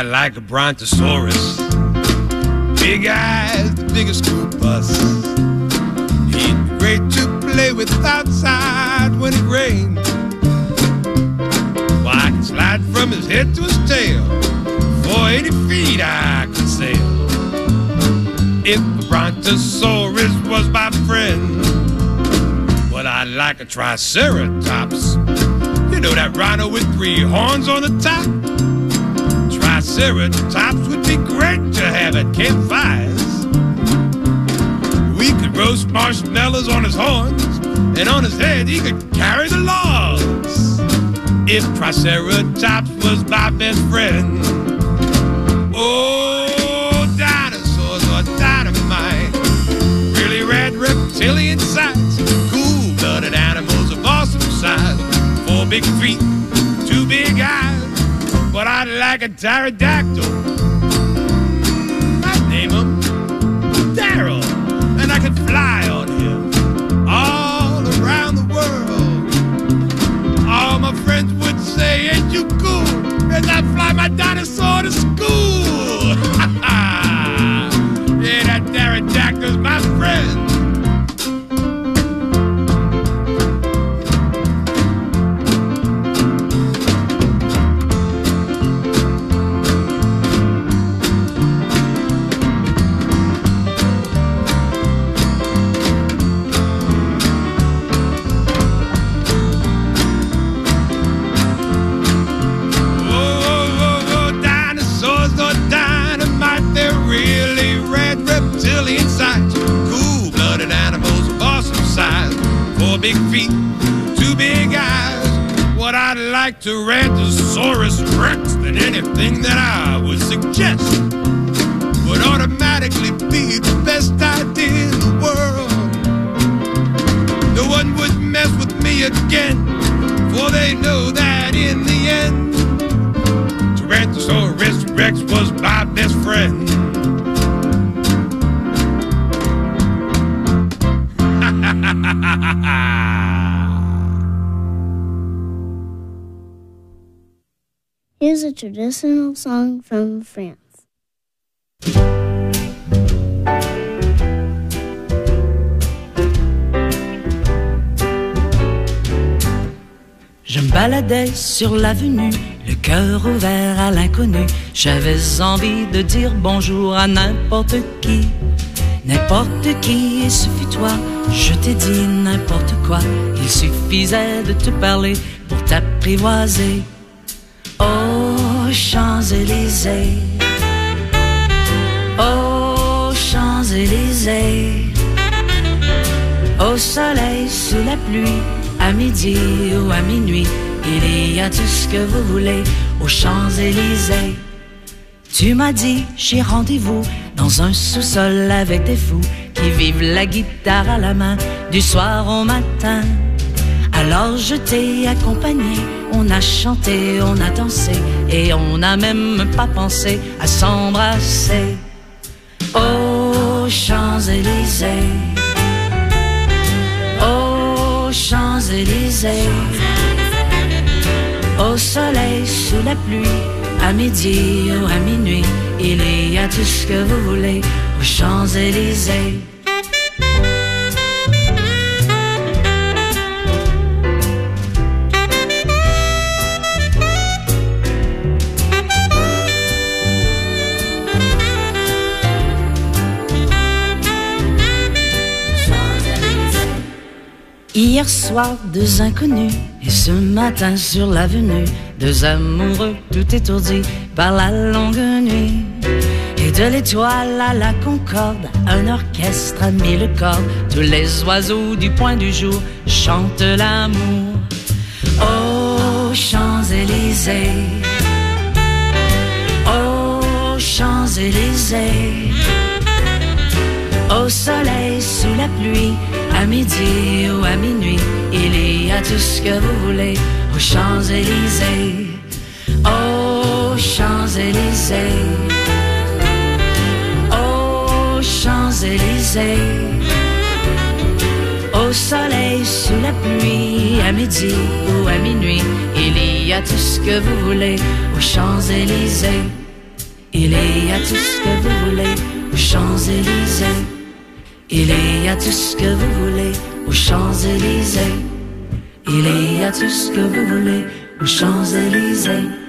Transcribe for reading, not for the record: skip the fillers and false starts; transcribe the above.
I like a brontosaurus. Big eyes, the biggest school bus. He'd be great to play with outside when it rained. Well, I could slide from his head to his tail. For 80 feet I could sail. If a brontosaurus was my friend, well, I'd like a triceratops. You know that rhino with 3 horns on the top? Triceratops would be great to have at campfires. We could roast marshmallows on his horns, and on his head he could carry the logs. If Triceratops was my best friend. Oh, dinosaurs are dynamite. Really rad reptilian sights. Cool-blooded animals of awesome size. 4 big feet, 2 big eyes. But I'd like a pterodactyl. I'd name him Daryl, and I could fly on him all around the world. All my friends would say, ain't you cool, as I fly my dinosaur to school. Yeah, that pterodactyl's my friend. Big feet, 2 big eyes. What I'd like to Tyrannosaurus Rex than anything that I would suggest would automatically be the best idea in the world. No one would mess with me again, for they know that in the end Tyrannosaurus Rex was my best friend. Here's a traditional song from France. Je me baladais sur l'avenue, le cœur ouvert à l'inconnu. J'avais envie de dire bonjour à n'importe qui. N'importe qui, et ce fut toi. Je t'ai dit n'importe quoi. Il suffisait de te parler pour t'apprivoiser. Oh, Champs-Élysées. Oh, Champs-Élysées. Au soleil, sous la pluie, à midi ou à minuit, il y a tout ce que vous voulez aux Champs-Élysées. Tu m'as dit, j'ai rendez-vous dans un sous-sol avec des fous qui vivent la guitare à la main du soir au matin. Alors je t'ai accompagné, on a chanté, on a dansé et on n'a même pas pensé à s'embrasser. Oh, Champs-Élysées. Oh, Champs-Élysées. Au soleil, sous la pluie, à midi ou à minuit, il y a tout ce que vous voulez aux Champs-Élysées. Hier soir, 2 inconnus, et ce matin sur l'avenue, 2 amoureux tout étourdis par la longue nuit. Et de l'étoile à la concorde, un orchestre a mis le corps. Tous les oiseaux du point du jour chantent l'amour. Oh, Champs-Élysées. Oh, Champs-Élysées. Au soleil, sous la pluie, à midi ou à minuit, il y a tout ce que vous voulez aux Champs-Élysées. Oh, Champs-Élysées. Oh, Champs-Élysées. Au soleil, sous la pluie, à midi ou à minuit, il y a tout ce que vous voulez aux Champs-Élysées. Il y a tout ce que vous voulez aux Champs-Élysées. Il y a tout ce que vous voulez aux Champs-Élysées. Il y a tout ce que vous voulez aux Champs-Élysées.